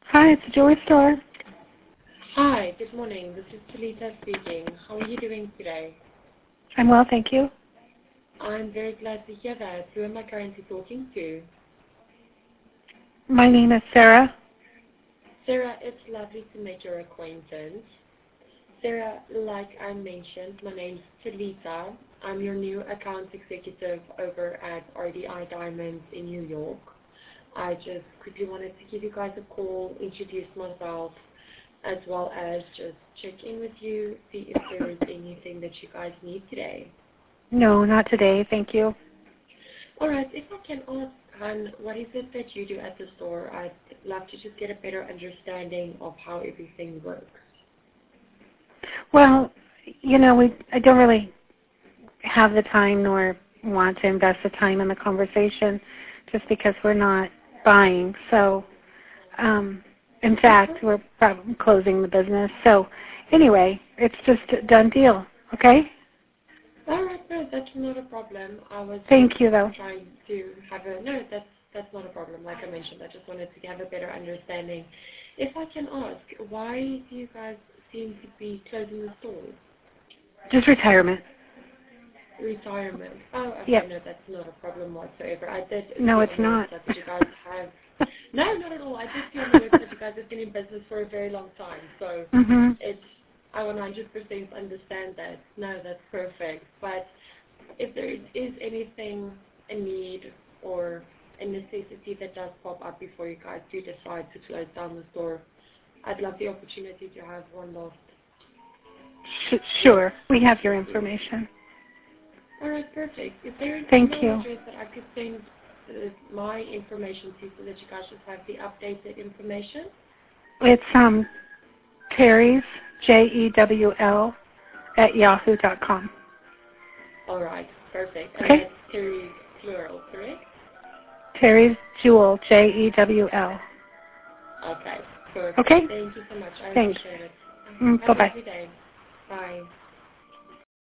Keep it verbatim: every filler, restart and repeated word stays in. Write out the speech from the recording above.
Hi, it's a jewelry store. Hi, good morning. This is Talita speaking. How are you doing today? I'm well, thank you. I'm very glad to hear that. Who am I currently talking to? My name is Sarah. Sarah, it's lovely to make your acquaintance. Sarah, like I mentioned, my name's Talita. I'm your new account executive over at R D I Diamonds in New York. I just quickly wanted to give you guys a call, introduce myself, as well as just check in with you, see if there is anything that you guys need today. No, not today, thank you. All right, if I can ask, Han, what is it that you do at the store? I'd love to just get a better understanding of how everything works. Well, you know, we I don't really have the time nor want to invest the time in the conversation just because we're not buying. So, um, in fact, we're probably closing the business. So, anyway, it's just a done deal, okay? All right, no, that's not a problem. I was Thank you, though. trying to have a, no, that's, that's not a problem. Like I mentioned, I just wanted to have a better understanding. If I can ask, why do you guys seem to be closing the stores? Just retirement. Retirement. Oh, okay, Yep. no, that's not a problem whatsoever. I did No, see it's on the not. website that you guys have, no, not at all. I did see on the website you guys have been in business for a very long time, so Mm-hmm. it's, I one hundred percent understand that. No, that's perfect. But if there is anything, a need or a necessity that does pop up before you guys do decide to close down the store, I'd love the opportunity to have one last. Sh- sure, we have your information. All right, perfect. Is there an Thank email you. address that I could send uh, my information to so that you guys just have the updated information? It's um Terry's J E W L at yahoo dot com. All right, perfect. And Okay. that's Terry plural, correct? Terry's Jewel J E W L. Okay, perfect. Okay. Thank you so much. I Thanks. appreciate it. Mm, Have bye a bye. lovely day. Bye.